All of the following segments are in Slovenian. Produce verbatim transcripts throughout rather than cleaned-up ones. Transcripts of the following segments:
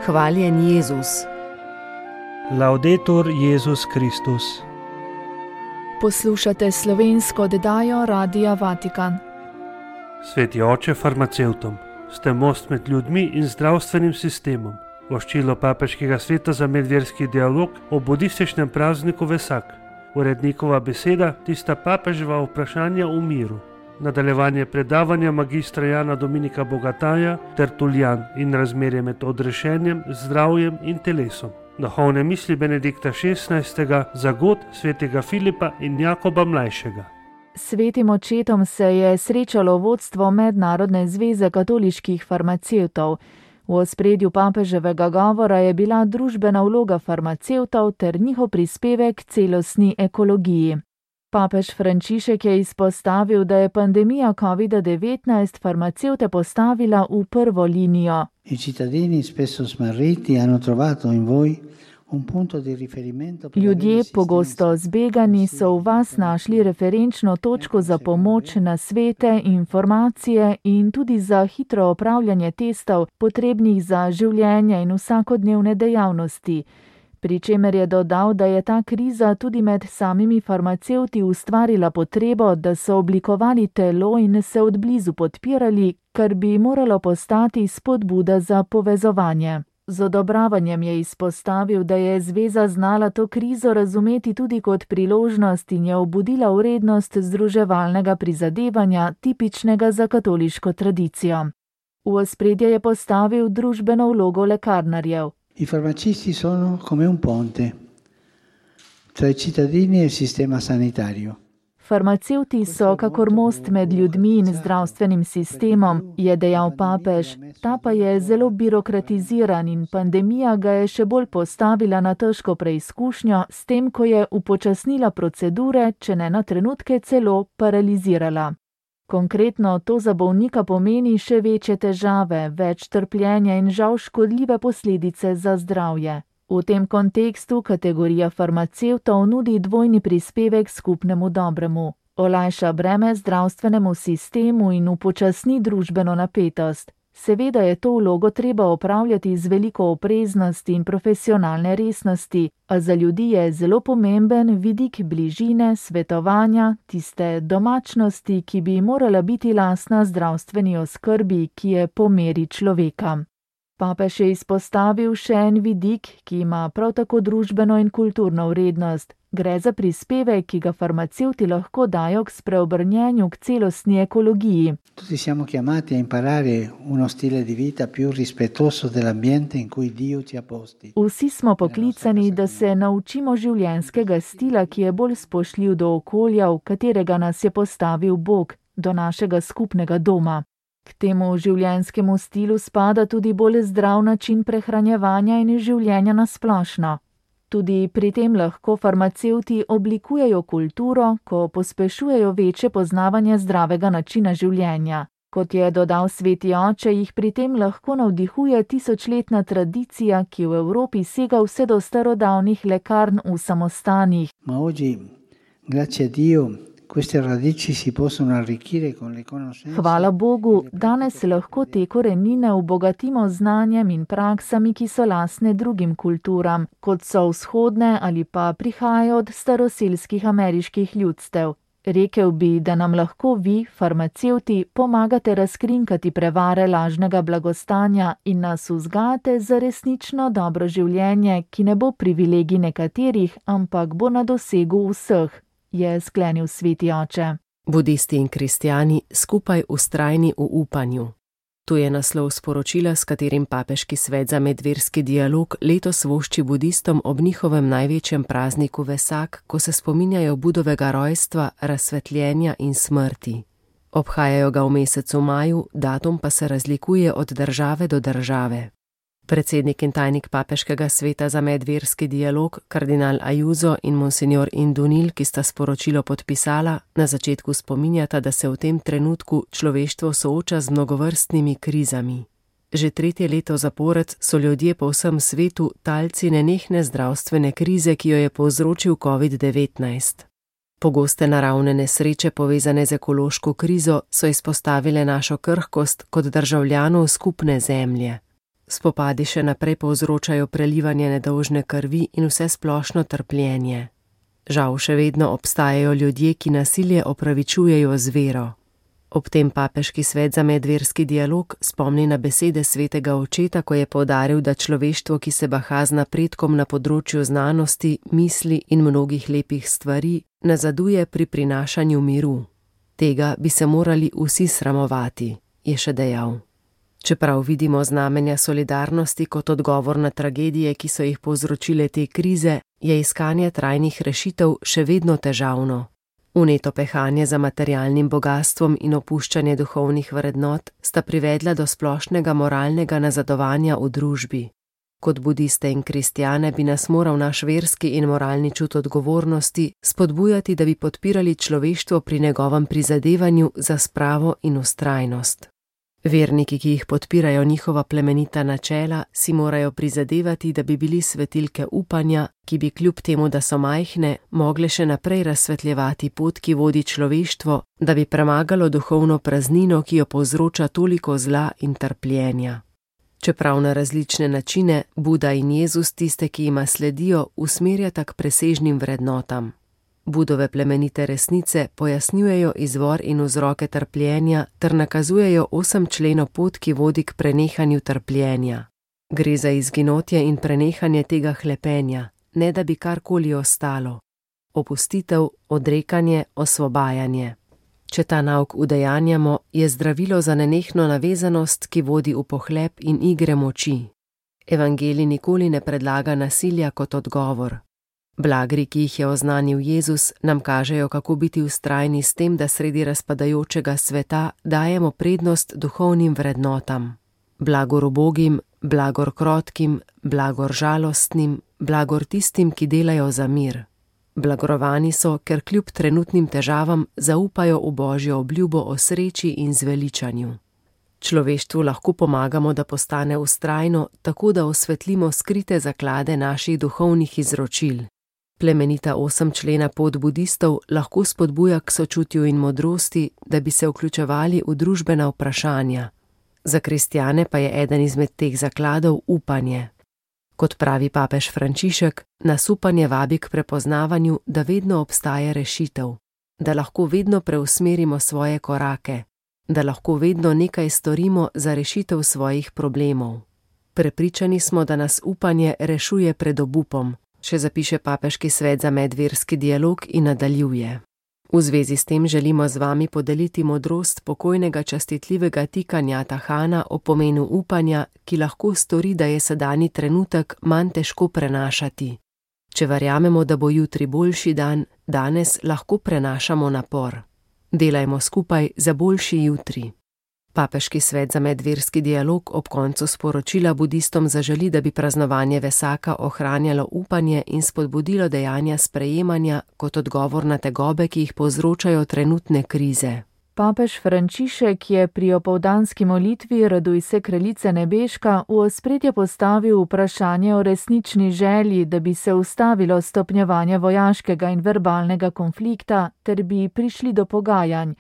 Hvaljen Jezus. Laudetur Jezus Kristus. Poslušate slovensko oddajo Radia Vatikan. Sveti oče farmacevtom, ste most med ljudmi in zdravstvenim sistemom. Voščilo papeškega sveta za medverski dialog o budističnem prazniku Vesak. Urednikova beseda, tista papeževa vprašanja o miru. Nadaljevanje predavanja magistra Jana Dominika Bogataja, Tertuljan in razmerje med odrešenjem, zdravjem in telesom. Duhovne misli Benedikta šestnajstega, zagod svetega Filipa in Jakoba mlajšega. Svetim očetom se je srečalo vodstvo Mednarodne zveze katoliških farmacevtov. V ospredju papeževega govora je bila družbena vloga farmacevtov ter njihov prispevek k celostni ekologiji. Papež Frančišek je izpostavil, da je pandemija kovida devetnajst farmacevte postavila v prvo linijo. I cittadini spesso smarriti hanno trovato in voi un punto di riferimento. Ljudje, pogosto zbegani, so v vas našli referenčno točko za pomoč, nasvete, informacije in tudi za hitro opravljanje testov, potrebnih za življenje in vsakodnevne dejavnosti. Pri čemer je dodal, da je ta kriza tudi med samimi farmacevti ustvarila potrebo, da so oblikovali telo in se odblizu podpirali, kar bi moralo postati spodbuda za povezovanje. Z odobravanjem je izpostavil, da je zveza znala to krizo razumeti tudi kot priložnost in je obudila vrednost združevalnega prizadevanja, tipičnega za katoliško tradicijo. V ospredje je postavil družbeno vlogo lekarnarjev. I farmacisti sono come un ponte tra i cittadini e il sistema sanitario. Farmacevti so kakor most med ljudmi in zdravstvenim sistemom, je dejal papež. Ta pa je zelo birokratiziran in pandemija ga je še bolj postavila na težko preizkušnjo, s tem, ko je upočasnila procedure, če ne na trenutke celo paralizirala. Konkretno to za bolnika pomeni še večje težave, več trpljenja in žal škodljive posledice za zdravje. V tem kontekstu kategorija farmacevtov nudi dvojni prispevek skupnemu dobremu. Olajša breme zdravstvenemu sistemu in upočasni družbeno napetost. Seveda je to vlogo treba opravljati z veliko opreznosti in profesionalne resnosti, a za ljudi je zelo pomemben vidik bližine, svetovanja, tiste domačnosti, ki bi morala biti lastna zdravstveni oskrbi, ki je po meri človeka. Papež je izpostavil še en vidik, ki ima prav tako družbeno in kulturno vrednost. Gre za prispevek, ki ga farmacevti lahko dajo k spreobrnjenju k celostni ekologiji. Tutti siamo chiamati a imparare uno stile di vita più rispettoso dell'ambiente in cui Dio ci ha posti. Vsi smo poklicani, da se naučimo življenjskega stila, ki je bolj spoštljiv do okolja, v katerega nas je postavil Bog, do našega skupnega doma. K temu življenjskemu stilu spada tudi bolj zdrav način prehranjevanja in življenja na splošno. Tudi pri tem lahko farmacevti oblikujejo kulturo, ko pospešujejo večje poznavanje zdravega načina življenja. Kot je dodal sveti oče, jih pri tem lahko navdihuje tisočletna tradicija, ki v Evropi sega vse do starodavnih lekarn v samostanih. Ma oggi, grazie a Dio, queste radici si possono arricchire con le conoscenze. Hvala Bogu, danes lahko te korenine obogatimo z znanjem in praksami, ki so lastne drugim kulturam, kot so vzhodne ali pa prihajajo od staroselskih ameriških ljudstev. Rekel bi, da nam lahko vi, farmacevti, pomagate razkrinkati prevare lažnega blagostanja in nas vzgajate za resnično dobro življenje, ki ne bo privilegij nekaterih, ampak bo na dosegu vseh, je sklenil sveti oče. Budisti in kristjani skupaj vztrajni v upanju. To je naslov sporočila, s katerim papeški svet za medverski dialog letos vošči budistom ob njihovem največjem prazniku Vesak, ko se spominjajo Budovega rojstva, razsvetljenja in smrti. Obhajajo ga v mesecu maju, datum pa se razlikuje od države do države. Predsednik in tajnik papeškega sveta za medverski dialog, kardinal Ajuso in monsignor Indunil, ki sta sporočilo podpisala, na začetku spominjata, da se v tem trenutku človeštvo sooča z mnogovrstnimi krizami. Že tretje leto zapored so ljudje po vsem svetu talci nenehne zdravstvene krize, ki jo je povzročil covid devetnajst. Pogoste naravne nesreče povezane z ekološko krizo so izpostavile našo krhkost kot državljanov skupne zemlje. spopadi še naprej povzročajo prelivanje nedolžne krvi in vse splošno trpljenje. Žal še vedno obstajajo ljudje, ki nasilje opravičujejo z vero. Ob tem papeški svet za medverski dialog spomni na besede svetega očeta, ko je poudaril, da človeštvo, ki se baha z napredkom na področju znanosti, misli in mnogih lepih stvari, nazaduje pri prinašanju miru. Tega bi se morali vsi sramovati, je še dejal. Čeprav vidimo znamenja solidarnosti kot odgovor na tragedije, ki so jih povzročile te krize, je iskanje trajnih rešitev še vedno težavno. Vneto pehanje za materialnim bogastvom in opuščanje duhovnih vrednot sta privedla do splošnega moralnega nazadovanja v družbi. Kot budiste in kristjane bi nas moral naš verski in moralni čut odgovornosti spodbujati, da bi podpirali človeštvo pri njegovem prizadevanju za spravo in vztrajnost. Verniki, ki jih podpirajo njihova plemenita načela, si morajo prizadevati, da bi bili svetilke upanja, ki bi kljub temu, da so majhne, mogle še naprej razsvetljevati pot, ki vodi človeštvo, da bi premagalo duhovno praznino, ki jo povzroča toliko zla in trpljenja. Čeprav na različne načine Buda in Jezus tiste, ki jima sledijo, usmerjata k presežnim vrednotam. Budove plemenite resnice pojasnjujejo izvor in vzroke trpljenja ter nakazujejo osem členov pot, ki vodi k prenehanju trpljenja. Gre za izginotje in prenehanje tega hlepenja, ne da bi karkoli ostalo. Opustitev, odrekanje, osvobajanje. Če ta nauk udejanjamo, je zdravilo za nenehno navezanost, ki vodi v pohlep in igre moči. Evangelij nikoli ne predlaga nasilja kot odgovor. Blagri, ki jih je oznanil Jezus, nam kažejo, kako biti vztrajni s tem, da sredi razpadajočega sveta dajemo prednost duhovnim vrednotam. Blagor ubogim, blagor krotkim, blagor žalostnim, blagor tistim, ki delajo za mir. Blagorovani so, ker kljub trenutnim težavam zaupajo v Božjo obljubo o sreči in zveličanju. Človeštvu lahko pomagamo, da postane vztrajno, tako da osvetlimo skrite zaklade naših duhovnih izročil. Plemenita osem člena pot budistov lahko spodbuja k sočutju in modrosti, da bi se vključevali v družbena vprašanja. Za kristjane pa je eden izmed teh zakladov upanje. Kot pravi papež Frančišek, nas upanje vabi k prepoznavanju, da vedno obstaja rešitev, da lahko vedno preusmerimo svoje korake, da lahko vedno nekaj storimo za rešitev svojih problemov. Prepričani smo, da nas upanje rešuje pred obupom, še zapiše papeški svet za medverski dialog in nadaljuje. V zvezi s tem želimo z vami podeliti modrost pokojnega častitljivega Tika Nhat Hana o pomenu upanja, ki lahko stori, da je sedanji trenutek manj težko prenašati. Če verjamemo, da bo jutri boljši dan, danes lahko prenašamo napor. Delajmo skupaj za boljši jutri. Papeški svet za medverski dialog ob koncu sporočila budistom zaželi, da bi praznovanje Vesaka ohranjalo upanje in spodbudilo dejanja sprejemanja kot odgovor na tegobe, ki jih povzročajo trenutne krize. Papež Frančišek je pri opoldanski molitvi Raduj se, kraljice nebeška v ospredje postavil vprašanje o resnični želji, da bi se ustavilo stopnjevanje vojaškega in verbalnega konflikta ter bi prišli do pogajanj,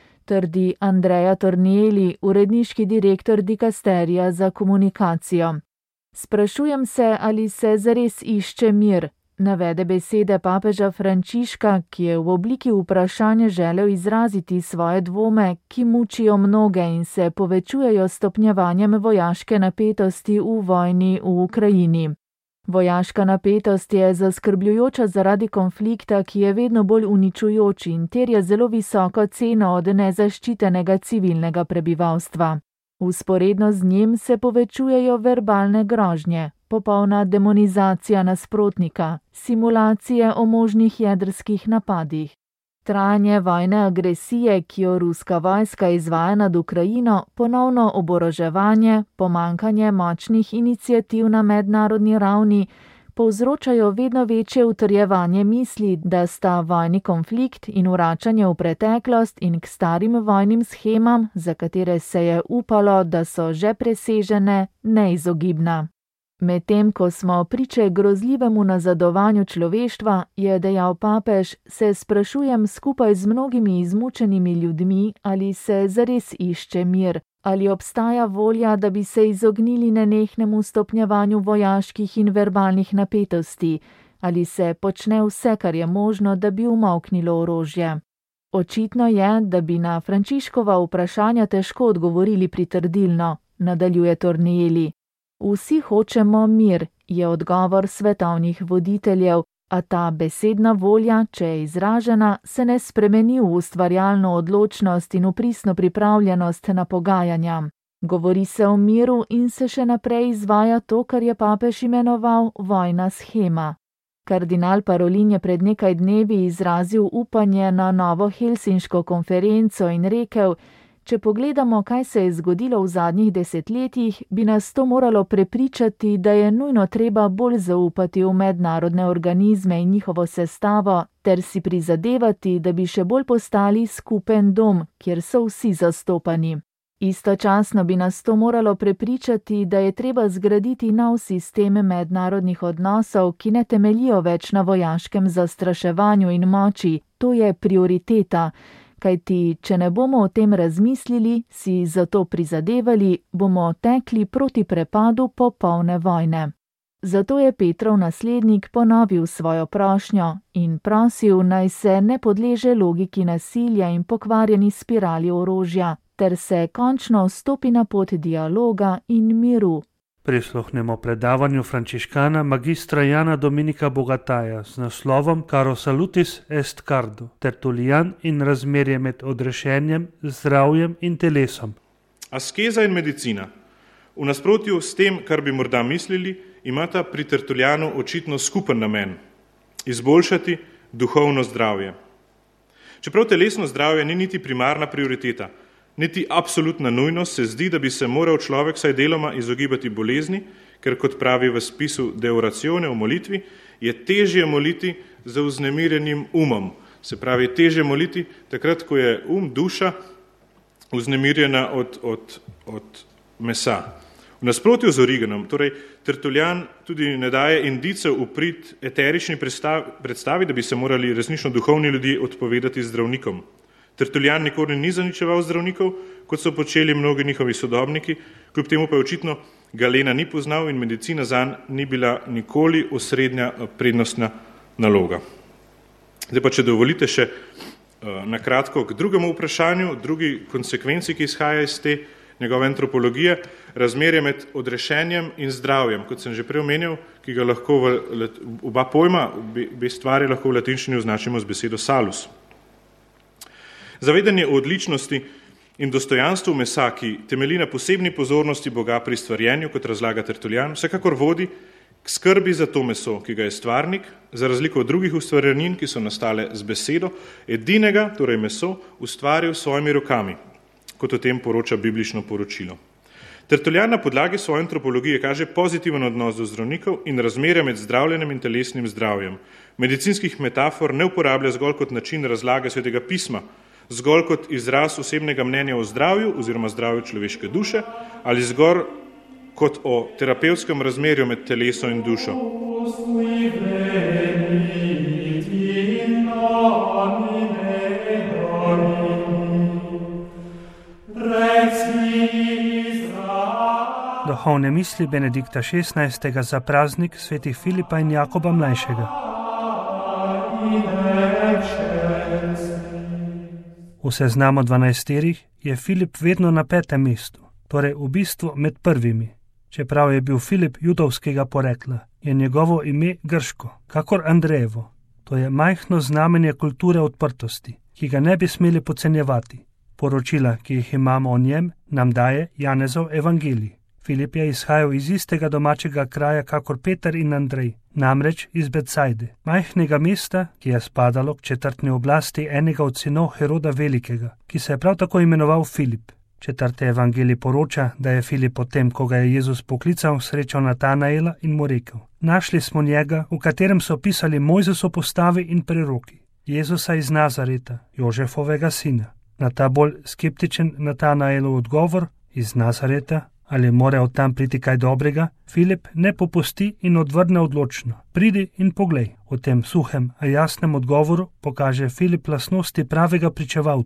trdi Andrea Tornielli, uredniški direktor dikasterija za komunikacijo. Sprašujem se, ali se zares išče mir, navede besede papeža Frančiška, ki je v obliki vprašanja želel izraziti svoje dvome, ki mučijo mnoge in se povečujejo stopnjevanjem vojaške napetosti v vojni v Ukrajini. Vojaška napetost je zaskrbljujoča zaradi konflikta, ki je vedno bolj uničujoč in terja zelo visoko ceno od nezaščitenega civilnega prebivalstva. Vzporedno z njim se povečujejo verbalne grožnje, popolna demonizacija nasprotnika, simulacije o možnih jedrskih napadih. Trajanje vojne agresije, ki jo ruska vojska izvaja nad Ukrajino, ponovno oboroževanje, pomanjkanje močnih iniciativ na mednarodni ravni, povzročajo vedno večje utrjevanje misli, da sta vojni konflikt in vračanje v preteklost in k starim vojnim shemam, za katere se je upalo, da so že presežene, neizogibna. Medtem ko smo priče grozljivemu nazadovanju človeštva, je dejal papež, se sprašujem skupaj z mnogimi izmučenimi ljudmi, ali se zares išče mir, Ali obstaja volja, da bi se izognili nenehnemu stopnjevanju vojaških in verbalnih napetosti? Ali se počne vse, kar je možno, da bi umolknilo orožje? Očitno je, da bi na Frančiškova vprašanja težko odgovorili pritrdilno, nadaljuje Tornielli. Vsi hočemo mir, je odgovor svetovnih voditeljev, a ta besedna volja, če je izražena, se ne spremeni v ustvarjalno odločnost in v pristno pripravljenost na pogajanja. Govori se o miru in se še naprej izvaja to, kar je papež imenoval vojna shema. Kardinal Parolin je pred nekaj dnevi izrazil upanje na novo helsinško konferenco in rekel: če pogledamo, kaj se je zgodilo v zadnjih desetletjih, bi nas to moralo prepričati, da je nujno treba bolj zaupati v mednarodne organizme in njihovo sestavo, ter si prizadevati, da bi še bolj postali skupen dom, kjer so vsi zastopani. Istočasno bi nas to moralo prepričati, da je treba zgraditi nov sistem mednarodnih odnosov, ki ne temeljijo več na vojaškem zastraševanju in moči. To je prioriteta. Kajti, če ne bomo o tem razmislili, si za to prizadevali, bomo tekli proti prepadu popolne vojne. Zato je Petrov naslednik ponovil svojo prošnjo in prosil, naj se ne podleže logiki nasilja in pokvarjeni spirali orožja, ter se končno stopi na pot dialoga in miru. Prisluhnemo predavanju frančiškana magistra Jana Dominika Bogataja z naslovom Caro salutis est cardo, Tertulian in razmerje med odrešenjem, zdravjem in telesom. Askeza in medicina, v nasprotju s tem, kar bi morda mislili, imata pri Tertulianu očitno skupen namen – izboljšati duhovno zdravje. Čeprav telesno zdravje ni niti primarna prioriteta, niti absolutna nujnost, se zdi, da bi se moral človek saj deloma izogibati bolezni, ker kot pravi v spisu De orazione v molitvi, je težje moliti za vznemirjenim umom. Se pravi, težje moliti takrat, ko je um, duša, vznemirjena od, od, od mesa. V nasprotju z Origenom, torej Tertulian tudi ne daje indicev v prid eterični predstavi, da bi se morali resnično duhovni ljudje odpovedati zdravnikom. Tertulian nikoli ni zaničeval zdravnikov, kot so počeli mnogi njihovi sodobniki, kljub temu pa je očitno Galena ni poznal in medicina zanj ni bila nikoli osrednja prednostna naloga. Zdaj pa, če dovolite še na kratko k drugemu vprašanju, drugi konsekvenci, ki izhaja iz te njegove antropologije, razmerje med odrešenjem in zdravjem, kot sem že prej omenil, ki ga lahko v oba pojma, obe stvari lahko v latinščini označimo z besedo salus. Zavedanje o odličnosti in dostojanstvu mesa, ki temelji na posebni pozornosti Boga pri stvarjenju, kot razlaga Tertulian, vsekakor vodi k skrbi za to meso, ki ga je stvarnik, za razliko od drugih ustvarjanin, ki so nastale z besedo, edinega, torej meso, ustvaril s svojimi rokami, kot o tem poroča biblično poročilo. Tertulian na podlagi svoje antropologije kaže pozitiven odnos do zdravnikov in razmerja med zdravljenjem in telesnim zdravjem. Medicinskih metafor ne uporablja zgolj kot način razlage svetega pisma, zgolj kot izraz osebnega mnenja o zdravju oziroma zdravju človeške duše ali zgolj kot o terapevtskem razmerju med telesom in dušo. Duhovne misli Benedikta šestnajstega za praznik svetih Filipa in Jakoba mlajšega. V seznamu dvanajsterih je Filip vedno na petem mestu, torej v bistvu med prvimi. Čeprav je bil Filip judovskega porekla, je njegovo ime grško, kakor Andrejevo. To je majhno znamenje kulture odprtosti, ki ga ne bi smeli podcenjevati. Poročila, ki jih imamo o njem, nam daje Janezov evangelij. Filip je izhajal iz istega domačega kraja kakor Peter in Andrej, namreč iz Betsajde, majhnega mesta, ki je spadalo k četrtni oblasti enega od sinov Heroda Velikega, ki se je prav tako imenoval Filip. Četrti evangelij poroča, da je Filip potem, ko ga je Jezus poklical, srečal Natanaela in mu rekel: našli smo njega, v katerem so pisali Mojzesov postavi in preroki, Jezusa iz Nazareta, Jožefovega sina. Na ta bolj skeptičen Natanaelov odgovor: iz Nazareta? Ali mora od tam priti kaj dobrega? Filip ne popusti in odvrne odločno: pridi in poglej. V tem suhem, a jasnem odgovoru pokaže Filip lastnosti pravega pričevalca.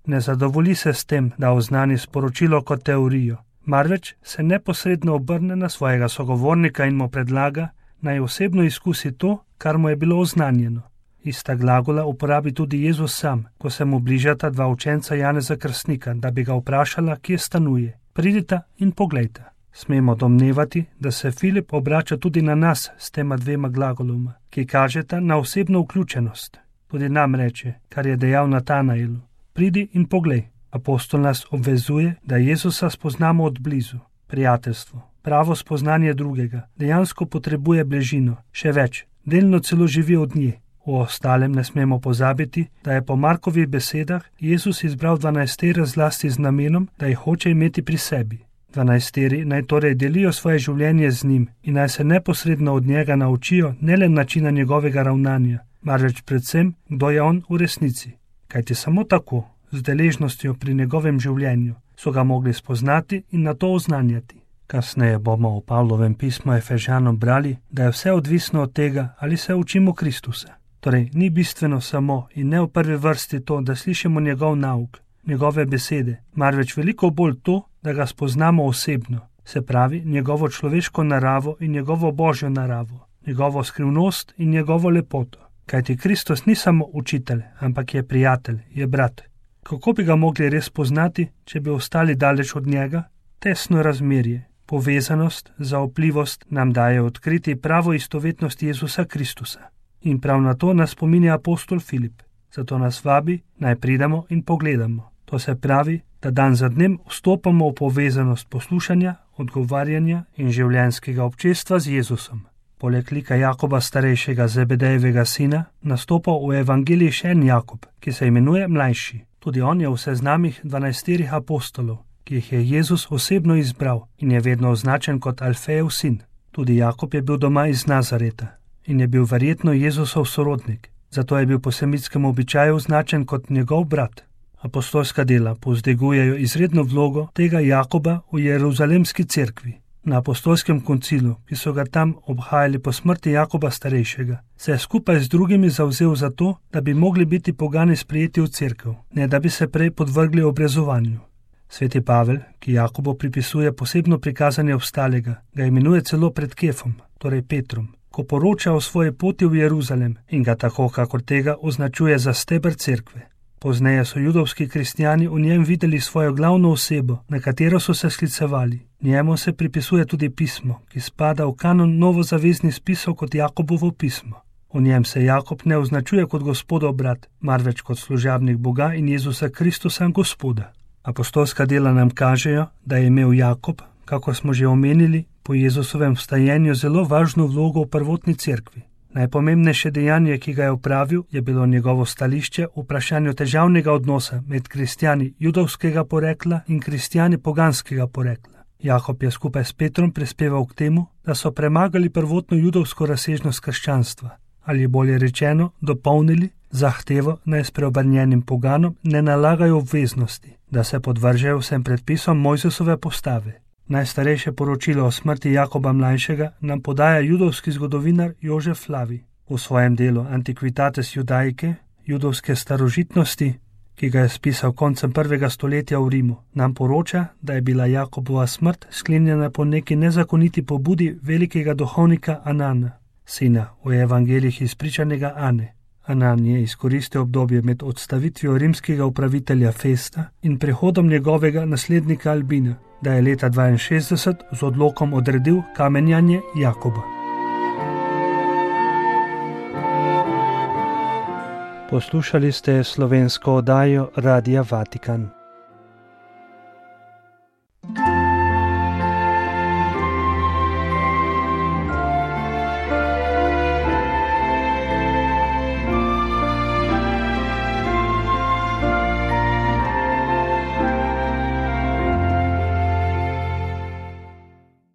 Ne zadovolji se s tem, da oznani sporočilo kot teorijo, marveč se neposredno obrne na svojega sogovornika in mu predlaga, naj osebno izkusi to, kar mu je bilo oznanjeno. Ista glagola uporabi tudi Jezus sam, ko se mu bližata dva učenca Janeza Krstnika, da bi ga vprašala, kje stanuje. Pridita in poglejta. Smemo domnevati, da se Filip obrača tudi na nas s tema dvema glagoloma, ki kažeta na osebno vključenost. Tudi nam reče, kar je dejal Natanaelu. Pridi in poglej. Apostol nas obvezuje, da Jezusa spoznamo od blizu. Prijateljstvo, pravo spoznanje drugega, dejansko potrebuje bližino, še več, delno celo živi od nje. O ostalem ne smemo pozabiti, da je po Markovih besedah Jezus izbral dvanajstere zlasti z namenom, da jih hoče imeti pri sebi. Dvanajsteri naj torej delijo svoje življenje z njim in naj se neposredno od njega naučijo ne le načina njegovega ravnanja, marveč predvsem, kdo je on v resnici. Kajti samo tako, z deležnostjo pri njegovem življenju, so ga mogli spoznati in na to oznanjati. Kasneje bomo v Pavlovem pismu Efežanom brali, da je vse odvisno od tega, ali se učimo Kristusa. Torej, ni bistveno samo in ne v prvi vrsti to, da slišimo njegov nauk, njegove besede, marveč veliko bolj to, da ga spoznamo osebno, se pravi njegovo človeško naravo in njegovo božjo naravo, njegovo skrivnost in njegovo lepoto. Kajti Kristus ni samo učitelj, ampak je prijatelj, je brat. Kako bi ga mogli res poznati, če bi ostali daleč od njega? Tesno razmerje, povezanost, zaupljivost nam daje odkriti pravo istovetnost Jezusa Kristusa. In prav na to nas spominja apostol Filip. Zato nas vabi, naj pridemo in pogledamo. To se pravi, da dan za dnem vstopamo v povezanost poslušanja, odgovarjanja in življenjskega občestva z Jezusom. Poleg lika Jakoba starejšega Zebedejevega sina nastopa v evangeliji še en Jakob, ki se imenuje mlajši. Tudi on je v seznamih dvanajsterih apostolov, ki jih je Jezus osebno izbral in je vedno označen kot Alfejev sin. Tudi Jakob je bil doma iz Nazareta in je bil verjetno Jezusov sorodnik, zato je bil po semitskem običaju označen kot njegov brat. Apostolska dela povzdegujejo izredno vlogo tega Jakoba v Jeruzalemski cerkvi. Na apostolskem koncilu, ki so ga tam obhajali po smrti Jakoba starejšega, se je skupaj z drugimi zavzel za to, da bi mogli biti pogani sprejeti v cerkev, ne da bi se prej podvrgli obrezovanju. Sveti Pavel, ki Jakobu pripisuje posebno prikazanje obstalega, ga imenuje celo pred Kefom, torej Petrom, ko poroča o svoji poti v Jeruzalem in ga tako, kakor tega, označuje za steber cerkve. Pozneje so judovski kristjani v njem videli svojo glavno osebo, na katero so se sklicevali. Njemu se pripisuje tudi pismo, ki spada v kanon novozaveznih spisov kot Jakobovo pismo. V njem se Jakob ne označuje kot gospodov brat, marveč kot služabnik Boga in Jezusa Kristusa gospoda. Apostolska dela nam kažejo, da je imel Jakob, kakor smo že omenili, po Jezusovem vstajenju zelo važno vlogo v prvotni cerkvi. Najpomembnejše dejanje, ki ga je opravil, je bilo njegovo stališče v vprašanju težavnega odnosa med kristjani judovskega porekla in kristjani poganskega porekla. Jakob je skupaj s Petrom prispeval k temu, da so premagali prvotno judovsko razsežnost krščanstva, ali bolje rečeno, dopolnili zahtevo naj s preobrnjenim poganom ne nalagajo obveznosti, da se podvržejo vsem predpisom Mojzesove postave. Najstarejše poročilo o smrti Jakoba mlajšega nam podaja judovski zgodovinar Jožef Flavij. V svojem delu Antiquitates Judaicae, judovske starožitnosti, ki ga je spisal koncem prvega stoletja v Rimu, nam poroča, da je bila Jakobova smrt sklenjena po neki nezakoniti pobudi velikega duhovnika Anana, sina v evangeljih izpričanega Ane. Anan je izkoristil obdobje med odstavitvijo rimskega upravitelja Festa in prihodom njegovega naslednika Albina, da je leta dvainšestdeset z odlokom odredil kamenjanje Jakoba. Poslušali ste slovensko oddajo Radia Vatikan.